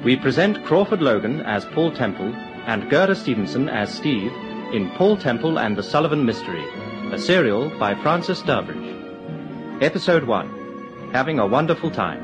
we present Crawford Logan as Paul Temple and Gerda Stevenson as Steve in Paul Temple and the Sullivan Mystery, a serial by Francis Durbridge. Episode 1, Having a Wonderful Time.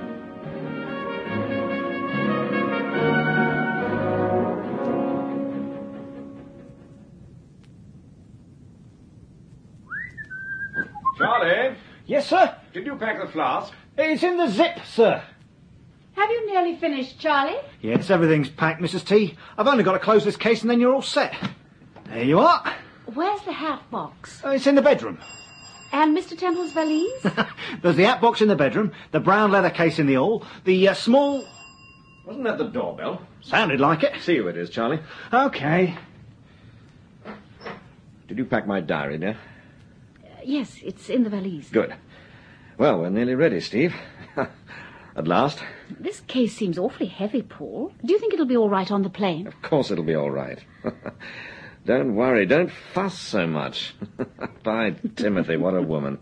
Charlie? Yes, sir? Did you pack the flask? It's in the zip, sir. Have you nearly finished, Charlie? Yes, everything's packed, Mrs. T. I've only got to close this case and then you're all set. There you are. Where's the hat box? It's in the bedroom. And Mr. Temple's valise? There's the hat box in the bedroom, the brown leather case in the hall, the small... Wasn't that the doorbell? Sounded like it. See who it is, Charlie. Okay. Did you pack my diary, dear? Yes, it's in the valise. Good. Well, we're nearly ready, Steve. At last. This case seems awfully heavy, Paul. Do you think it'll be all right on the plane? Of course it'll be all right. Don't worry, don't fuss so much. By Timothy, what a woman.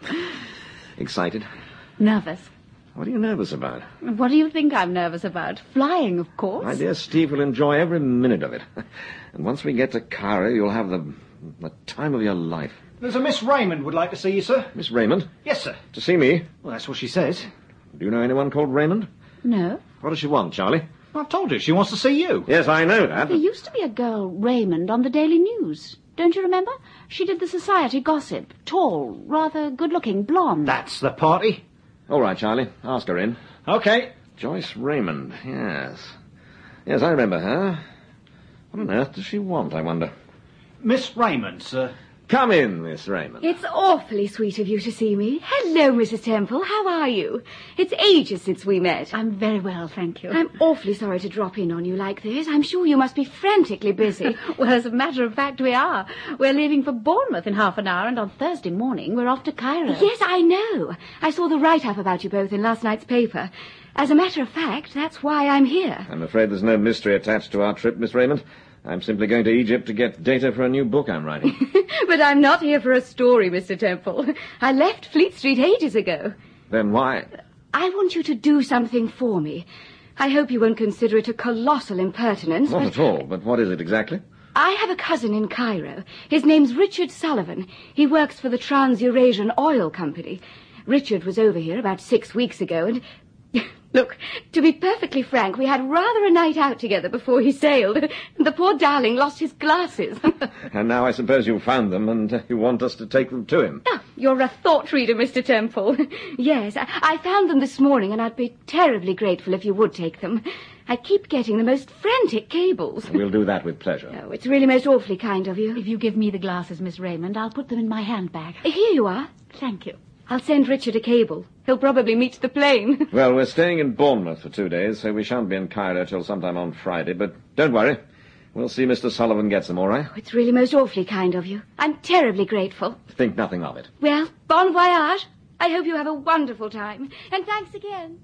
Excited? Nervous. What are you nervous about? What do you think I'm nervous about? Flying, of course. My dear Steve will enjoy every minute of it. And once we get to Cairo, you'll have the time of your life. There's a Miss Raymond would like to see you, sir. Miss Raymond? Yes, sir. To see me? Well, that's what she says. Do you know anyone called Raymond? No. What does she want, Charlie? I've told you, she wants to see you. Yes, I know that. There used to be a girl, Raymond, on the Daily News. Don't you remember? She did the society gossip. Tall, rather good-looking, blonde. That's the party. All right, Charlie. Ask her in. Okay. Joyce Raymond, yes. Yes, I remember her. What on earth does she want, I wonder? Miss Raymond, sir. Come in, Miss Raymond. It's awfully sweet of you to see me. Hello, Mrs. Temple. How are you? It's ages since we met. I'm very well, thank you. I'm awfully sorry to drop in on you like this. I'm sure you must be frantically busy. Well, as a matter of fact, we are. We're leaving for Bournemouth in half an hour, and on Thursday morning we're off to Cairo. Yes, I know. I saw the write-up about you both in last night's paper. As a matter of fact, that's why I'm here. I'm afraid there's no mystery attached to our trip, Miss Raymond. I'm simply going to Egypt to get data for a new book I'm writing. But I'm not here for a story, Mr. Temple. I left Fleet Street ages ago. Then why? I want you to do something for me. I hope you won't consider it a colossal impertinence. Not at all, but what is it exactly? I have a cousin in Cairo. His name's Richard Sullivan. He works for the Trans-Eurasian Oil Company. Richard was over here about 6 weeks ago, and... Look, to be perfectly frank, we had rather a night out together before he sailed. The poor darling lost his glasses. And now I suppose you found them and you want us to take them to him. Oh, you're a thought reader, Mr. Temple. Yes, I found them this morning, and I'd be terribly grateful if you would take them. I keep getting the most frantic cables. We'll do that with pleasure. Oh, it's really most awfully kind of you. If you give me the glasses, Miss Raymond, I'll put them in my handbag. Here you are. Thank you. I'll send Richard a cable. He'll probably meet the plane. Well, we're staying in Bournemouth for 2 days, so we shan't be in Cairo till sometime on Friday, but don't worry. We'll see Mr. Sullivan gets them, all right? It's really most awfully kind of you. I'm terribly grateful. Think nothing of it. Well, bon voyage. I hope you have a wonderful time. And thanks again.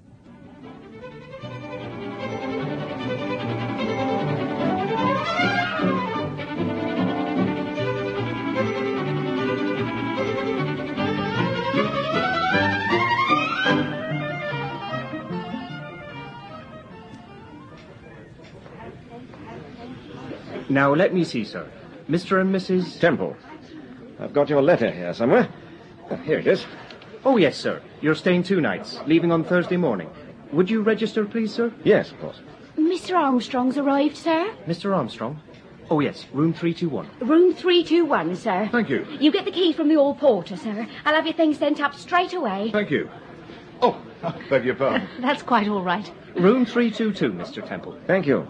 Now, let me see, sir. Mr. and Mrs. Temple. I've got your letter here somewhere. Here it is. Oh, yes, sir. You're staying 2 nights, leaving on Thursday morning. Would you register, please, sir? Yes, of course. Mr. Armstrong's arrived, sir. Mr. Armstrong? Oh, yes, room 321. Room 321, sir. Thank you. You get the key from the hall porter, sir. I'll have your things sent up straight away. Thank you. Oh, I beg your pardon. That's quite all right. Room 322, Mr. Temple. Thank you.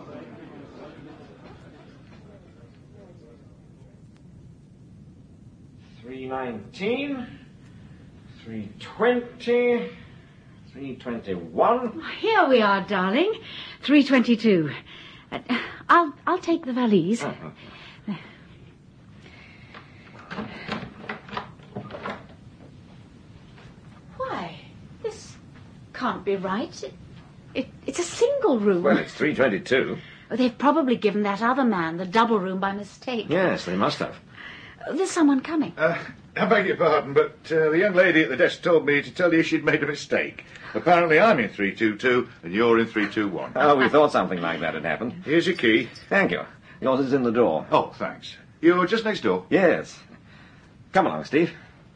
$3.19, $3.20, $3.21. Here we are, darling. 3:22. I'll take the valise. Why, this can't be right. It's a single room. Well, it's 3:22. They've probably given that other man the double room by mistake. Yes, they must have. There's someone coming. I beg your pardon, but the young lady at the desk told me to tell you she'd made a mistake. Apparently I'm in 322 and you're in 321. Oh, we thought something like that had happened. Here's your key. Thank you. Yours is in the door. Oh, thanks. You're just next door. Yes. Come along, Steve.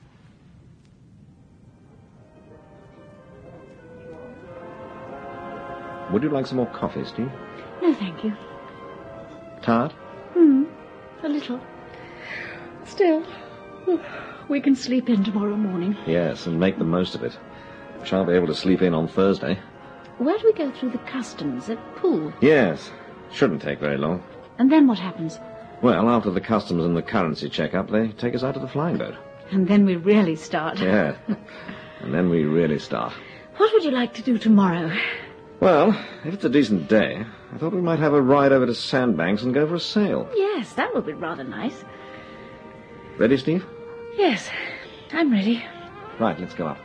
Would you like some more coffee, Steve? No, thank you. Tired? A little. Still, we can sleep in tomorrow morning. Yes, and make the most of it. Shan't be able to sleep in on Thursday. Where do we go through the customs? At Poole? Yes. Shouldn't take very long. And then what happens? Well, after the customs and the currency check-up, they take us out to the flying boat. And then we really start. Yeah. And then we really start. What would you like to do tomorrow? Well, if it's a decent day, I thought we might have a ride over to Sandbanks and go for a sail. Yes, that would be rather nice. Ready, Steve? Yes, I'm ready. Right, let's go up.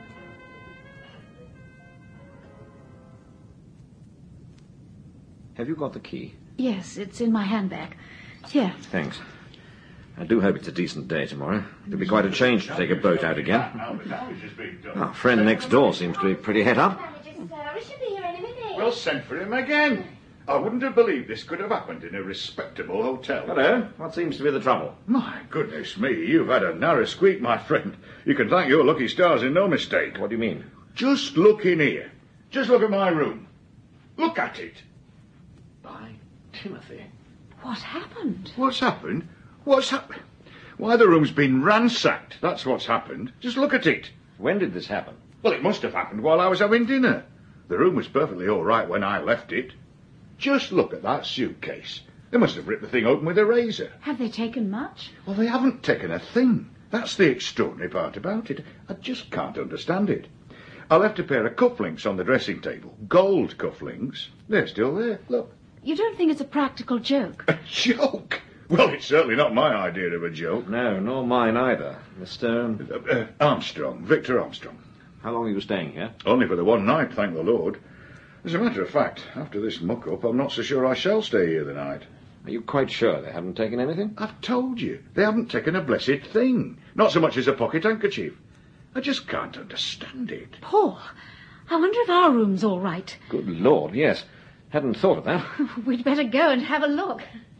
Have you got the key? Yes, it's in my handbag. Here. Thanks. I do hope it's a decent day tomorrow. It'll be quite a change to take a boat out again. Our friend next door seems to be pretty het up. Well, send for him again. I wouldn't have believed this could have happened in a respectable hotel. Hello. What seems to be the trouble? My goodness me, you've had a narrow squeak, my friend. You can thank your lucky stars in no mistake. What do you mean? Just look in here. Just look at my room. Look at it. By Timothy. What happened? What's happened? What's happened? Why, the room's been ransacked. That's what's happened. Just look at it. When did this happen? Well, it must have happened while I was having dinner. The room was perfectly all right when I left it. Just look at that suitcase. They must have ripped the thing open with a razor. Have they taken much? Well, they haven't taken a thing. That's the extraordinary part about it. I just can't understand it. I left a pair of cufflinks on the dressing table. Gold cufflinks. They're still there. Look. You don't think it's a practical joke? A joke? Well, it's certainly not my idea of a joke. No, nor mine either. Mr. Armstrong. Victor Armstrong. How long are you staying here? Only for the one night, thank the Lord. As a matter of fact, after this muck-up, I'm not so sure I shall stay here the night. Are you quite sure they haven't taken anything? I've told you, they haven't taken a blessed thing. Not so much as a pocket handkerchief. I just can't understand it. Paul, I wonder if our room's all right. Good Lord, yes. Hadn't thought of that. We'd better go and have a look.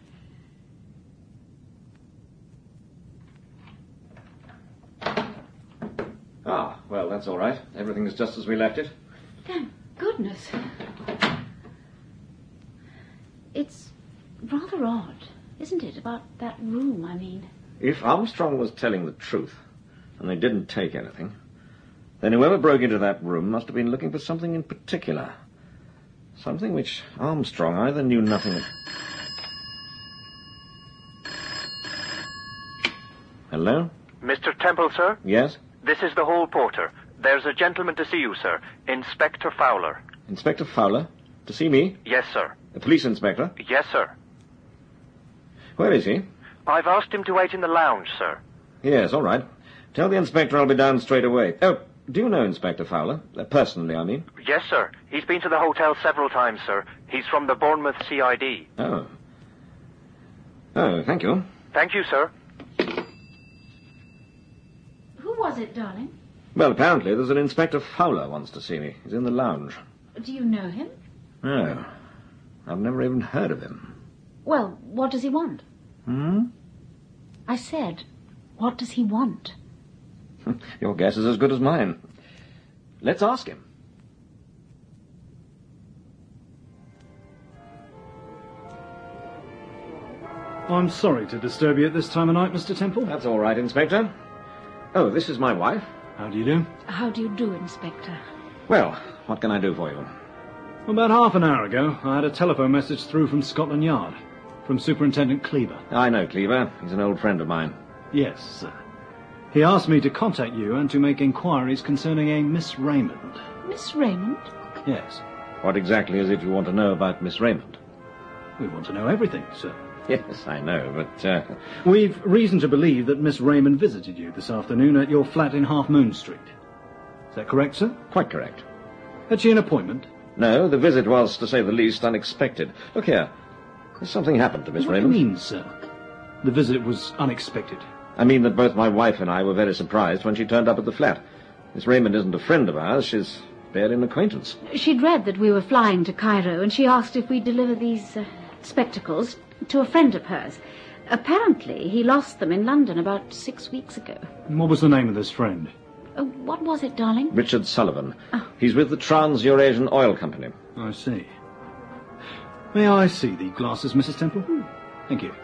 Ah, well, that's all right. Everything is just as we left it. Thank goodness. It's rather odd, isn't it, about that room, I mean? If Armstrong was telling the truth, and they didn't take anything, then whoever broke into that room must have been looking for something in particular. Something which Armstrong either knew nothing of... Hello? Mr. Temple, sir? Yes? This is the hall porter. There's a gentleman to see you, sir. Inspector Fowler. Inspector Fowler? To see me? Yes, sir. A police inspector? Yes, sir. Where is he? I've asked him to wait in the lounge, sir. Yes, all right. Tell the inspector I'll be down straight away. Oh, do you know Inspector Fowler? Personally, I mean. Yes, sir. He's been to the hotel several times, sir. He's from the Bournemouth CID. Oh. Oh, thank you. Thank you, sir. Who was it, darling? Well, apparently there's an Inspector Fowler wants to see me. He's in the lounge. Do you know him? No. I've never even heard of him. Well, what does he want? I said, what does he want? Your guess is as good as mine. Let's ask him. I'm sorry to disturb you at this time of night, Mr. Temple. That's all right, Inspector. Oh, this is my wife. How do you do? How do you do, Inspector? Well, what can I do for you? About half an hour ago, I had a telephone message through from Scotland Yard, from Superintendent Cleaver. I know Cleaver. He's an old friend of mine. Yes, sir. He asked me to contact you and to make inquiries concerning a Miss Raymond. Miss Raymond? Yes. What exactly is it you want to know about Miss Raymond? We want to know everything, sir. Yes, I know, but... We've reason to believe that Miss Raymond visited you this afternoon at your flat in Half Moon Street. Is that correct, sir? Quite correct. Had she an appointment? No, the visit was, to say the least, unexpected. Look here. Has something happened to Miss What Raymond? do you mean, sir? The visit was unexpected. I mean that both my wife and I were very surprised when she turned up at the flat. Miss Raymond isn't a friend of ours. She's barely an acquaintance. She'd read that we were flying to Cairo, and she asked if we'd deliver these spectacles to a friend of hers. Apparently, he lost them in London about 6 weeks ago. And what was the name of this friend? What was it, darling? Richard Sullivan. Oh. He's with the Trans-Eurasian Oil Company. I see. May I see the glasses, Mrs. Temple? Thank you.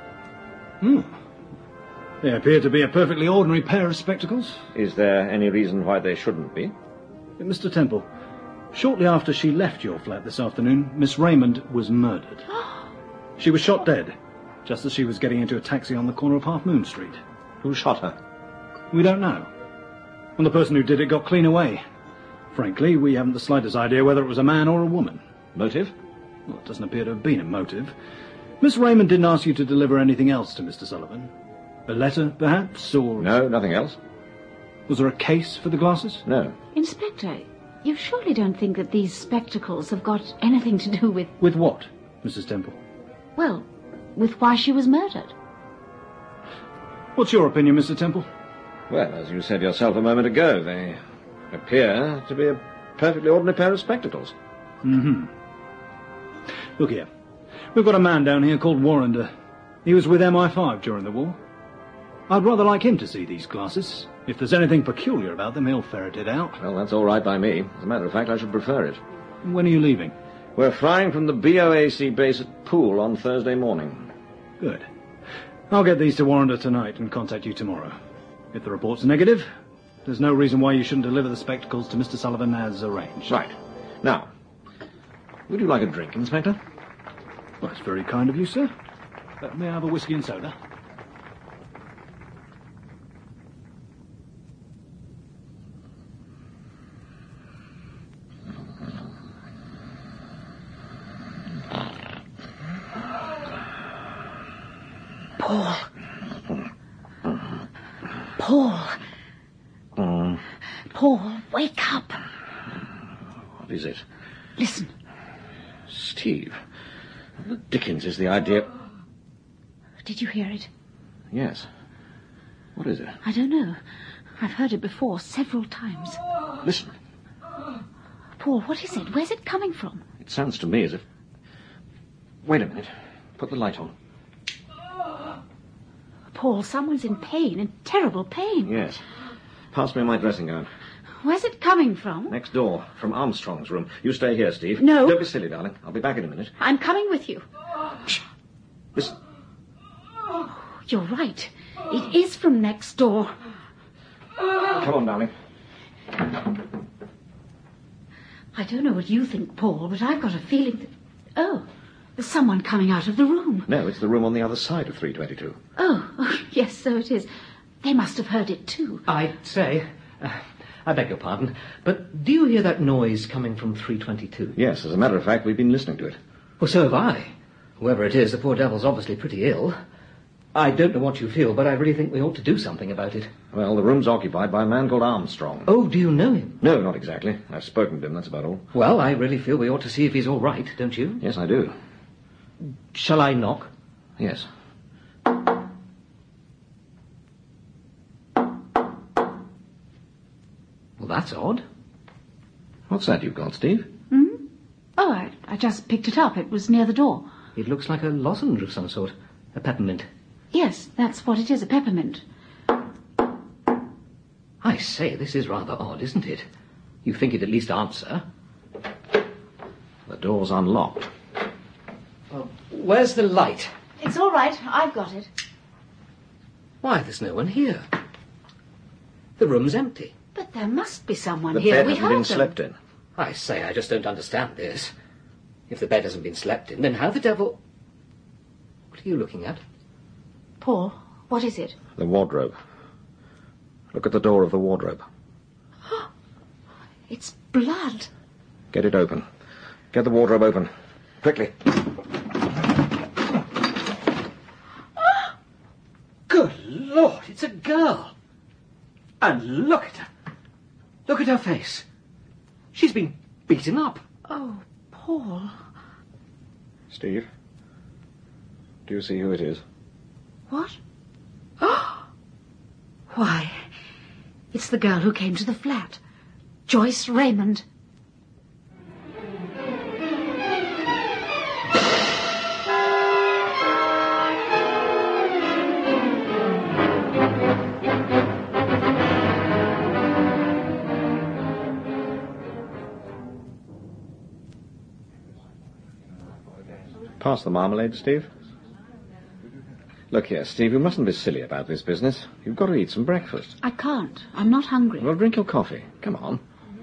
They appear to be a perfectly ordinary pair of spectacles. Is there any reason why they shouldn't be? Mr. Temple, shortly after she left your flat this afternoon, Miss Raymond was murdered. She was shot dead, just as she was getting into a taxi on the corner of Half Moon Street. Who shot her? We don't know. And the person who did it got clean away. Frankly, we haven't the slightest idea whether it was a man or a woman. Motive? Well, it doesn't appear to have been a motive. Miss Raymond didn't ask you to deliver anything else to Mr. Sullivan. A letter, perhaps, or... No, nothing else. Was there a case for the glasses? No. Inspector, you surely don't think that these spectacles have got anything to do with... With what, Mrs. Temple? Well, with why she was murdered. What's your opinion, Mr. Temple? Well, as you said yourself a moment ago, they appear to be a perfectly ordinary pair of spectacles. Look here. We've got a man down here called Warrender. He was with MI5 during the war. I'd rather like him to see these glasses. If there's anything peculiar about them, he'll ferret it out. Well, that's all right by me. As a matter of fact, I should prefer it. When are you leaving? We're flying from the BOAC base at Poole on Thursday morning. Good. I'll get these to Warrender tonight and contact you tomorrow. If the report's negative, there's no reason why you shouldn't deliver the spectacles to Mr. Sullivan as arranged. Right. Now, would you like a drink, Inspector? Well, that's very kind of you, sir. May I have a whiskey and soda? Paul, wake up. What is it? Listen. Steve, what the dickens is the idea? Did you hear it? Yes. What is it? I don't know. I've heard it before several times. Listen. Paul, what is it? Where's it coming from? It sounds to me as if... Wait a minute. Put the light on. Paul, someone's in pain, in terrible pain. Yes. Pass me my dressing gown. Where's it coming from? Next door, from Armstrong's room. You stay here, Steve. No. Don't be silly, darling. I'll be back in a minute. I'm coming with you. Shh. Listen. You're right. It is from next door. Come on, darling. I don't know what you think, Paul, but I've got a feeling that... Oh, there's someone coming out of the room. No, it's the room on the other side of 322. Oh, yes, so it is. They must have heard it too. I say, I beg your pardon, but do you hear that noise coming from 322? Yes, as a matter of fact, we've been listening to it. Well, so have I. Whoever it is, the poor devil's obviously pretty ill. I don't know what you feel, but I really think we ought to do something about it. Well, the room's occupied by a man called Armstrong. Oh, do you know him? No, not exactly. I've spoken to him, that's about all. Well, I really feel we ought to see if he's all right, don't you? Yes, I do. Shall I knock? Yes. Well, that's odd. What's that you've got, Steve? Oh, I just picked it up. It was near the door. It looks like a lozenge of some sort. A peppermint. Yes, that's what it is, a peppermint. I say, this is rather odd, isn't it? You think it'd at least answer. The door's unlocked. Well, where's the light? It's all right. I've got it. Why, there's no one here. The room's empty. But there must be someone The here. bed We hasn't heard been them. slept in. I say, I just don't understand this. If the bed hasn't been slept in, then how the devil... What are you looking at? Paul, what is it? The wardrobe. Look at the door of the wardrobe. It's blood. Get it open. Get the wardrobe open. Quickly. Good Lord, it's a girl. And look at her. Look at her face. She's been beaten up. Oh, Paul. Steve, do you see who it is? What? Why, it's the girl who came to the flat. Joyce Raymond. Pass the marmalade, Steve. Look here, Steve, you mustn't be silly about this business. You've got to eat some breakfast. I can't. I'm not hungry. Well, drink your coffee. Come on.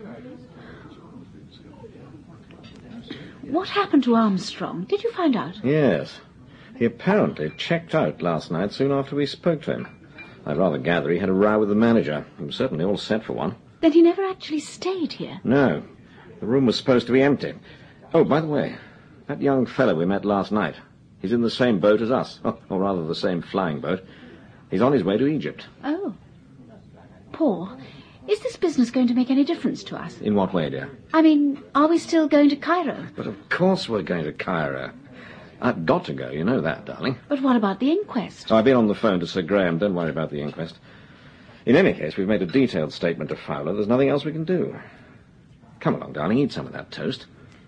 What happened to Armstrong? Did you find out? Yes. He apparently checked out last night soon after we spoke to him. I'd rather gather he had a row with the manager. He was certainly all set for one. Then he never actually stayed here? No. The room was supposed to be empty. Oh, by the way, that young fellow we met last night, he's in the same boat as us. Or rather, the same flying boat. He's on his way to Egypt. Oh. Paul, is this business going to make any difference to us? In what way, dear? I mean, are we still going to Cairo? But of course we're going to Cairo. I've got to go, you know that, darling. But what about the inquest? I've been on the phone to Sir Graham. Don't worry about the inquest. In any case, we've made a detailed statement to Fowler. There's nothing else we can do. Come along, darling. Eat some of that toast.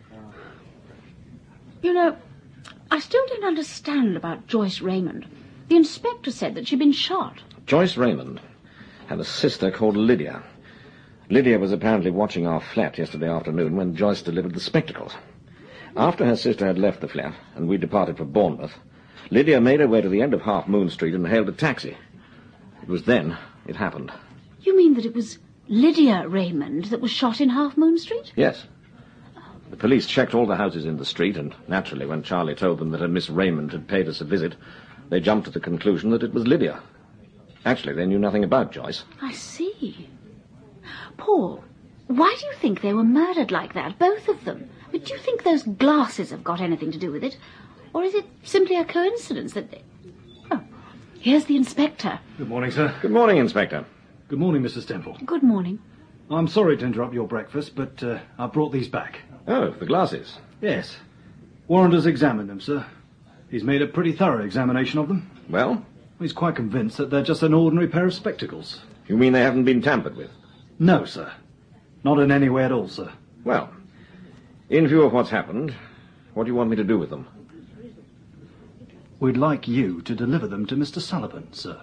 You know, I still don't understand about Joyce Raymond. The inspector said that she'd been shot. Joyce Raymond had a sister called Lydia. Lydia was apparently watching our flat yesterday afternoon when Joyce delivered the spectacles. After her sister had left the flat and we departed for Bournemouth, Lydia made her way to the end of Half Moon Street and hailed a taxi. It was then it happened. You mean that it was Lydia Raymond that was shot in Half Moon Street? Yes. The police checked all the houses in the street, and naturally, when Charlie told them that a Miss Raymond had paid us a visit, they jumped to the conclusion that it was Lydia. Actually, they knew nothing about Joyce. I see. Paul, why do you think they were murdered like that, both of them? But do you think those glasses have got anything to do with it? Or is it simply a coincidence that... Oh, here's the inspector. Good morning, sir. Good morning, Inspector. Good morning, Mrs. Temple. Good morning. I'm sorry to interrupt your breakfast, but I brought these back. Oh, the glasses. Yes. Warrant has examined them, sir. He's made a pretty thorough examination of them. Well? He's quite convinced that they're just an ordinary pair of spectacles. You mean they haven't been tampered with? No, sir. Not in any way at all, sir. Well, in view of what's happened, what do you want me to do with them? We'd like you to deliver them to Mr. Sullivan, sir.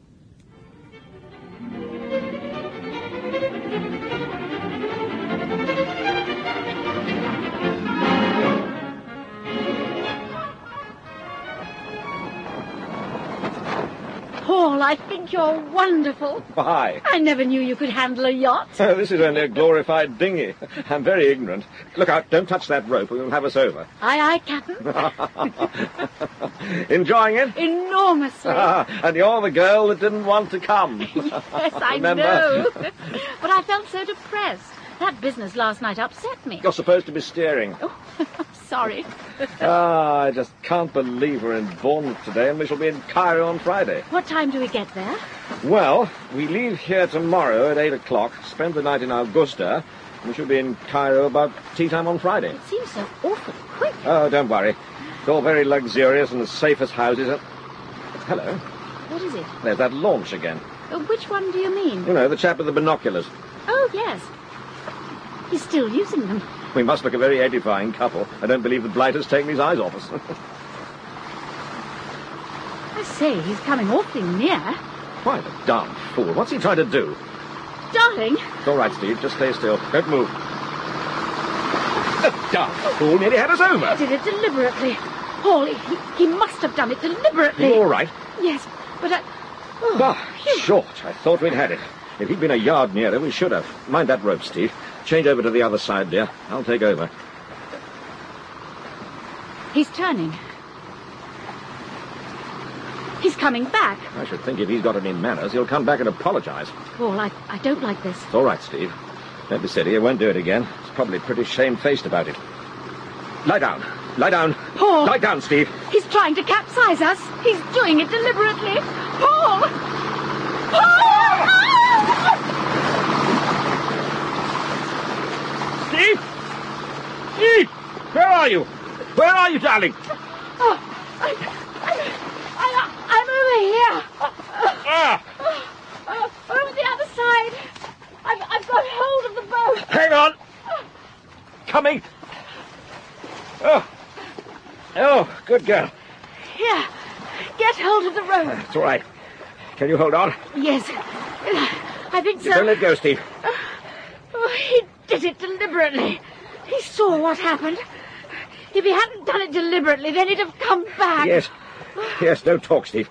Paul, I think you're wonderful. Why? I never knew you could handle a yacht. Oh, this is only a glorified dinghy. I'm very ignorant. Look out, don't touch that rope or you'll have us over. Aye, aye, Captain. Enjoying it? Enormously. And you're the girl that didn't want to come. Yes, I Remember? know. But I felt so depressed. That business last night upset me. You're supposed to be steering. Oh, sorry. I just can't believe we're in Bournemouth today and we shall be in Cairo on Friday. What time do we get there? Well, we leave here tomorrow at 8 o'clock, spend the night in Augusta, and we shall be in Cairo about tea time on Friday. It seems so awful quick. Oh, don't worry. It's all very luxurious and as safe as houses. Hello. What is it? There's that launch again. Which one do you mean? You know, the chap with the binoculars. Oh, yes. He's still using them. We must look a very edifying couple. I don't believe the blight has taken his eyes off us. I say, he's coming awfully near. Why, the darn fool. What's he trying to do? Darling. It's all right, Steve. Just stay still. Don't move. The darn fool nearly had us over. He did it deliberately. Paul, he must have done it deliberately. You all right? Yes, but I... Oh, Ah, short. I thought we'd had it. If he'd been a yard nearer, we should have. Mind that rope, Steve. Change over to the other side, dear. I'll take over. He's turning. He's coming back. I should think if he's got any manners, he'll come back and apologize. Paul, I don't like this. It's all right, Steve. Don't be silly. He won't do it again. He's probably pretty shamefaced about it. Lie down. Lie down. Paul! Lie down, Steve. He's trying to capsize us. He's doing it deliberately. Paul! Paul! Steve! Steve! Where are you? Where are you, darling? Oh, I'm over here. Ah! got hold of the boat. Hang on! Coming! Oh, good girl. Here, get hold of the rope. It's all right. Can you hold on? Yes, I think so. Don't let go, Steve. Oh, he did it deliberately. He saw what happened. If he hadn't done it deliberately, then he'd have come back. Yes. Yes, don't talk, Steve.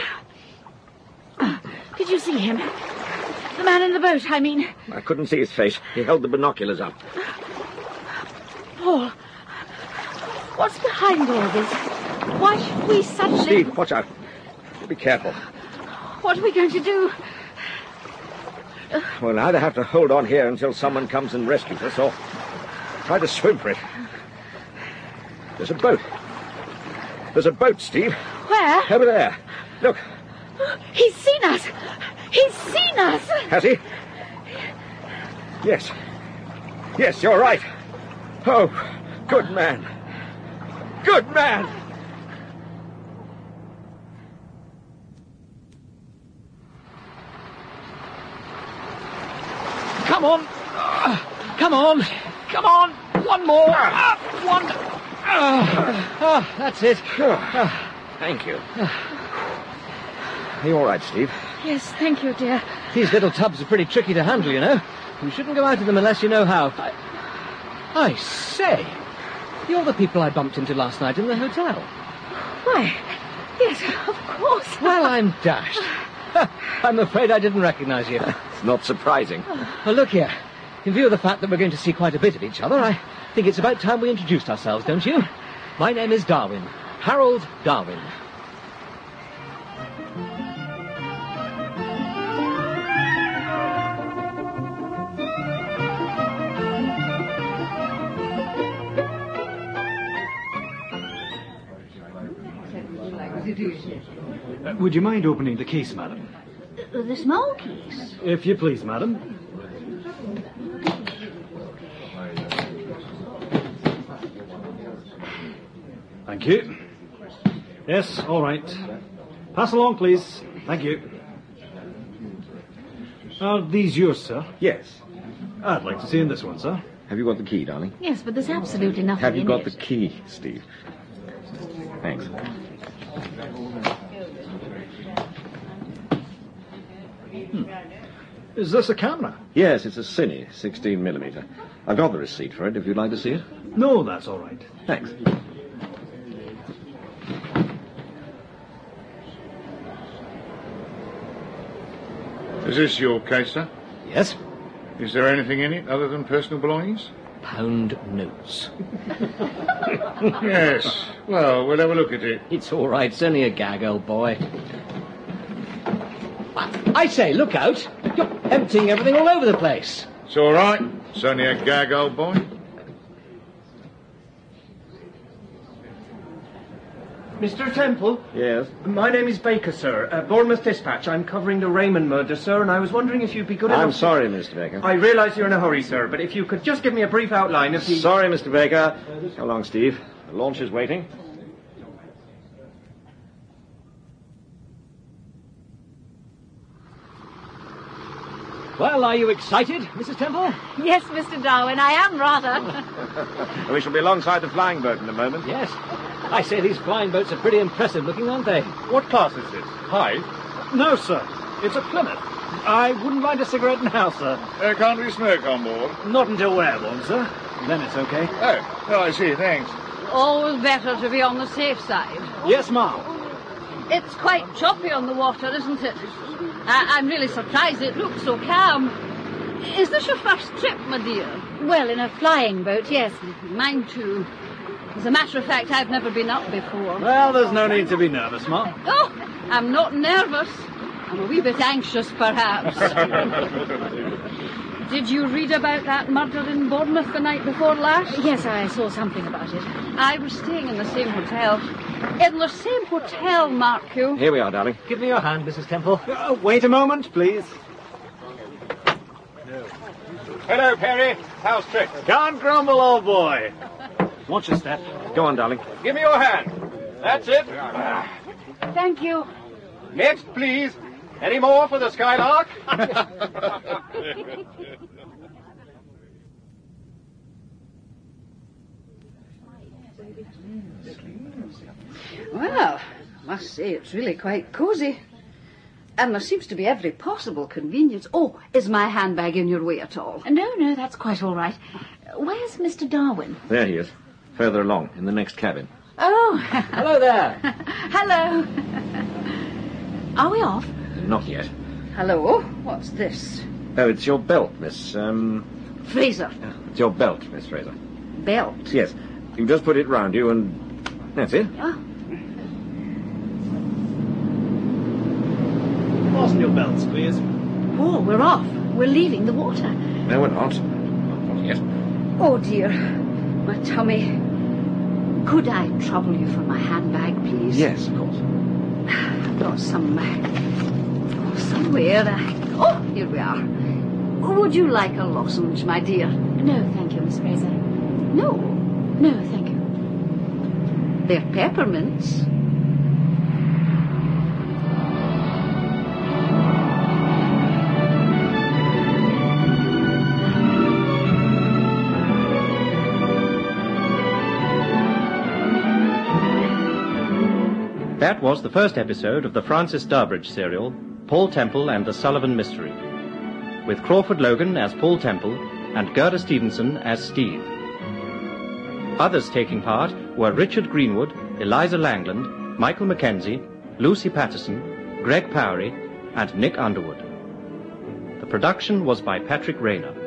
Did you see him? The man in the boat, I mean. I couldn't see his face. He held the binoculars up. Paul, what's behind all this? Why should we suddenly... Steve, watch out. Be careful. What are we going to do? We'll either have to hold on here until someone comes and rescues us, or try to swim for it. There's a boat. There's a boat, Steve. Where? Over there. Look. He's seen us. He's seen us. Has he? Yes. Yes, you're right. Oh, good man. Good man. Come on. Come on. Come on. One more. One. That's it. Thank you. Are you all right, Steve? Yes, thank you, dear. These little tubs are pretty tricky to handle, you know. You shouldn't go out of them unless you know how. I say, you're the people I bumped into last night in the hotel. Why, yes, of course. Well, I'm dashed. I'm afraid I didn't recognize you. It's not surprising. Well, look here. In view of the fact that we're going to see quite a bit of each other, I think it's about time we introduced ourselves, don't you? My name is Darwin. Harold Darwin. Would you mind opening the case, madam? The small case? If you please, madam. Thank you. Yes, all right. Pass along, please. Thank you. Are these yours, sir? Yes. I'd like to see in this one, sir. Have you got the key, darling? Yes, but there's absolutely nothing Have you in got it. the key, Steve? Thanks. Is this a camera? Yes, it's a Cine, 16mm. I've got the receipt for it, if you'd like to see it. No, that's all right. Thanks. Is this your case, sir? Yes? Is there anything in it other than personal belongings? Pound notes. Yes. Well, we'll have a look at it. It's all right. It's only a gag, old boy. I say, look out. You're emptying everything all over the place. It's all right. It's only a gag, old boy. Mr. Temple? Yes? My name is Baker, sir. Bournemouth Dispatch. I'm covering the Raymond murder, sir, and I was wondering if you'd be good enough... I'm sorry, Mr. Baker. I realise you're in a hurry, sir, but if you could just give me a brief outline of the... Sorry, Mr. Baker. How long, Steve? The launch is waiting. Well, are you excited, Mrs. Temple? Yes, Mr. Darwin, I am rather. We shall be alongside the flying boat in a moment. Yes. I say these flying boats are pretty impressive looking, aren't they? What class is this? High? No, sir. It's a Plymouth. I wouldn't mind a cigarette now, sir. Can't we smoke on board? Not until we're one, sir. Then it's okay. Oh, I see. Thanks. Always better to be on the safe side. Yes, ma'am. It's quite choppy on the water, isn't it? I'm really surprised it looks so calm. Is this your first trip, my dear? Well, in a flying boat, yes. Mine too. As a matter of fact, I've never been up before. Well, there's no need to be nervous, ma'am. Oh, I'm not nervous. I'm a wee bit anxious, perhaps. Did you read about that murder in Bournemouth the night before last? Yes, I saw something about it. I was staying in the same hotel. In the same hotel, mark you. Here we are, darling. Give me your hand, Mrs. Temple. Wait a moment, please. Hello, Perry. How's tricks? Can't grumble, old boy. Watch your step. Go on, darling. Give me your hand. That's it. Thank you. Next, please. Any more for the Skylark? Well, I must say it's really quite cosy. And there seems to be every possible convenience. Oh, is my handbag in your way at all? No, that's quite all right. Where's Mr. Darwin? There he is. Further along, in the next cabin. Oh. Hello there. Hello. Are we off? Not yet. Hello, what's this? Oh, it's your belt, Miss, Fraser. It's your belt, Miss Fraser. Belt? Yes. You just put it round you and... That's it. Ah. Fasten your belts, please. Paul, we're off. We're leaving the water. No, we're not. Not yet. Oh, dear. My tummy. Could I trouble you for my handbag, please? Yes, of course. I've got somewhere. Oh, here we are. Would you like a lozenge, my dear? No, thank you, Miss Fraser. No. No, thank you. They're peppermints. That was the first episode of the Francis Durbridge serial, Paul Temple and the Sullivan Mystery, with Crawford Logan as Paul Temple and Gerda Stevenson as Steve. Others taking part were Richard Greenwood, Eliza Langland, Michael Mackenzie, Lucy Patterson, Greg Powery, and Nick Underwood. The production was by Patrick Rayner.